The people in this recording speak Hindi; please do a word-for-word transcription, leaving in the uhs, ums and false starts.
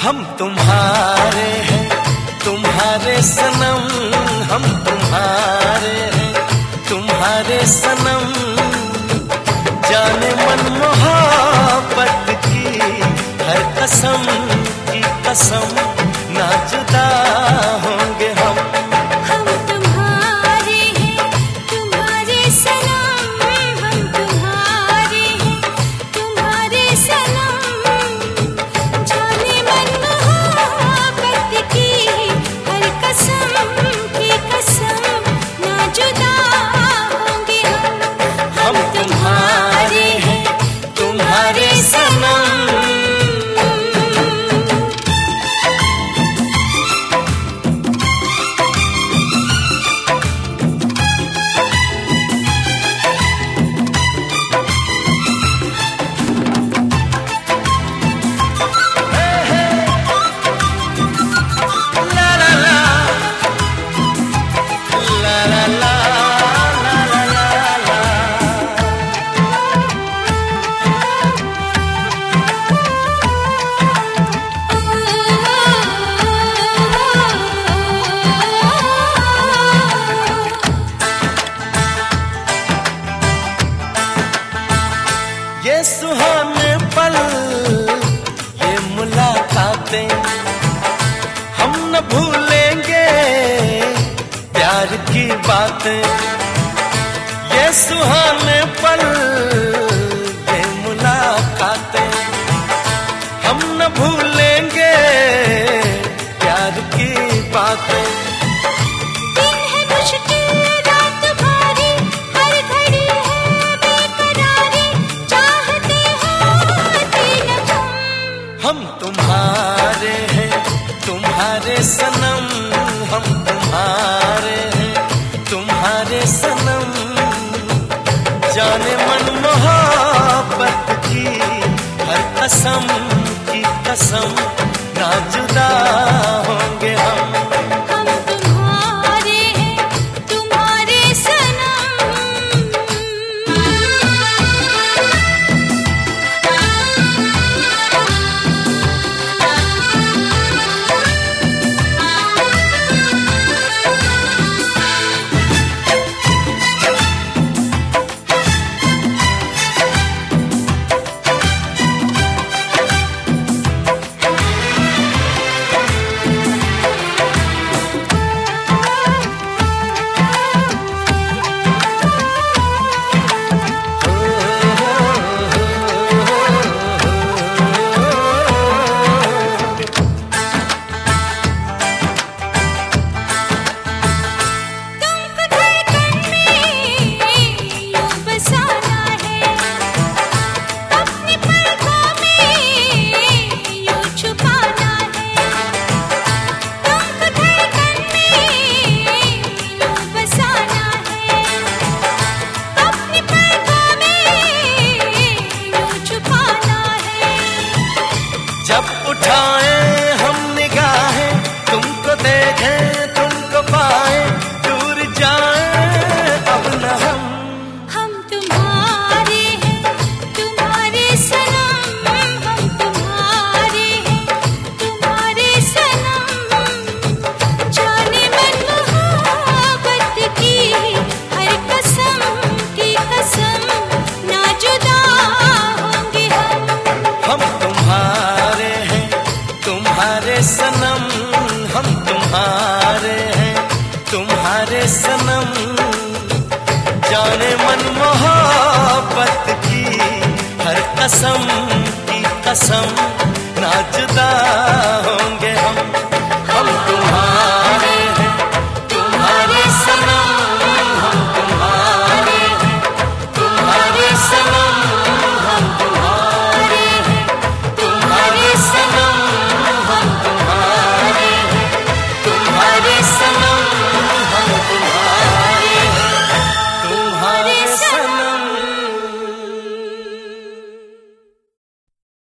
हम तुम्हारे हैं, तुम्हारे सनम, हम तुम्हारे हैं, तुम्हारे सनम। जाने मन मोहब्बत की हर कसम की कसम, ना जुदा होंगे हम। हम तुम्हारे हैं, तुम्हारे सनम, हम तुम्हारे हैं, तुम्हारे सनम। जाने मन मोहब्बत की हर कसम की कसम, ना जुदा होंगे हम। हम तुम्हारे हैं, तुम्हारे सनम। ये सुहाने पल, ये मुलाकातें, हम न भूलेंगे प्यार की बातें। ये सुहाने पल, ये मुलाकातें, हम न भूलेंगे प्यार की बातें। दिन है मुश्किल, रात भारी, हर घड़ी है बेकरारी, चाहते होते न तुम। हम तुम्हारे हैं, तुम्हारे सनम, हम तुम्हारे हैं, तुम्हारे सनम। जाने मन मोहब्बत की हर कसम की कसम, ना जुदा होंगे हम। हम तुम्हारे हैं, तुम्हारे सनम। जब उठाएं हम निगाहें, तुमको देखें, तुमको पाएं, दूर जाएं अब न हम। हम तुम्हारे हैं, तुम्हारे सनम, हम तुम्हारे हैं, तुम्हारे सनम। जाने मन मोहब्बत की हर कसम की कसम, ना जुदा होंगे हम। हम तुम्हारे हैं, तुम्हारे सनम, हम तुम्हारे हैं, तुम्हारे सनम। जाने मन मोहब्बत की हर कसम की कसम, ना जुदा होंगे हम।